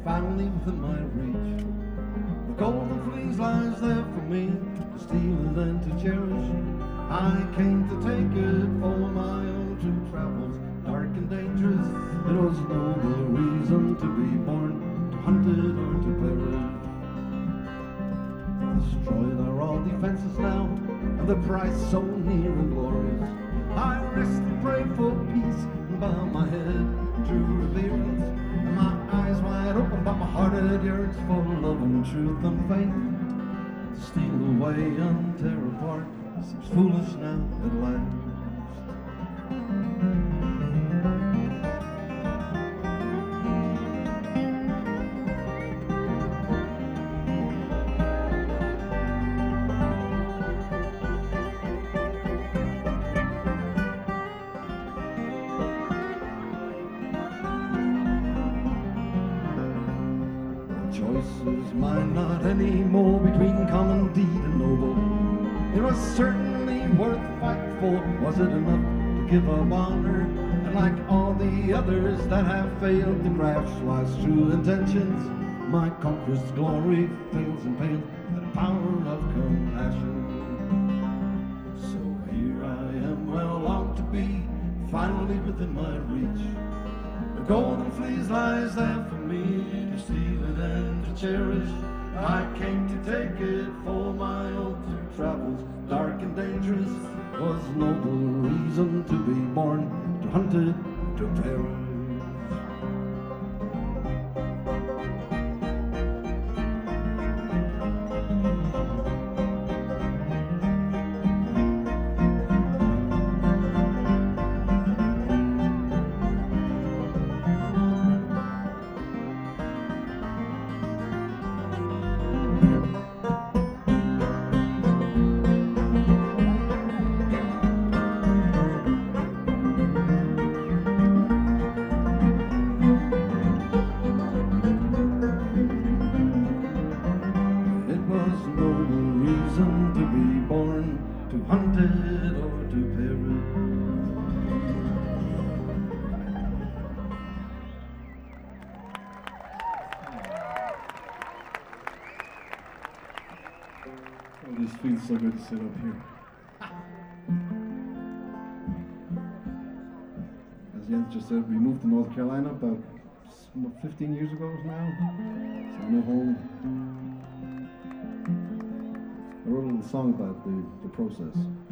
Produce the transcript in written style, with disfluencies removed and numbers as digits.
finally within my reach. The golden fleece lies there for me to steal it and to cherish. I came to take it for my own two travels, dark and dangerous. It was no reason to be born, to hunt it or to perish. Destroyed are all defenses now, and the price so near and glorious. I rest and pray for peace and bow my head to reverence. My eyes wide open, but my heart it yearns for love and truth and faith. To steal away and tear apart seems foolish now at last. Choice is mine not anymore between common deed and noble. It was certainly worth fighting for. Was it enough to give up honor? And like all the others that have failed to grasp life's true intentions, my conquest's glory fails and pales by the power of compassion. So here I am, well long to be, finally within my reach. The golden fleece lies there for me to steal it and to cherish. I came to take it for my own two travels, dark and dangerous. Was noble reason to be born, to hunt it, to perish. To be born, to hunt it or to perish. Oh, this feels so good to sit up here. As Jens just said, we moved to North Carolina about 15 years ago now. So no home. I wrote a little song about the process.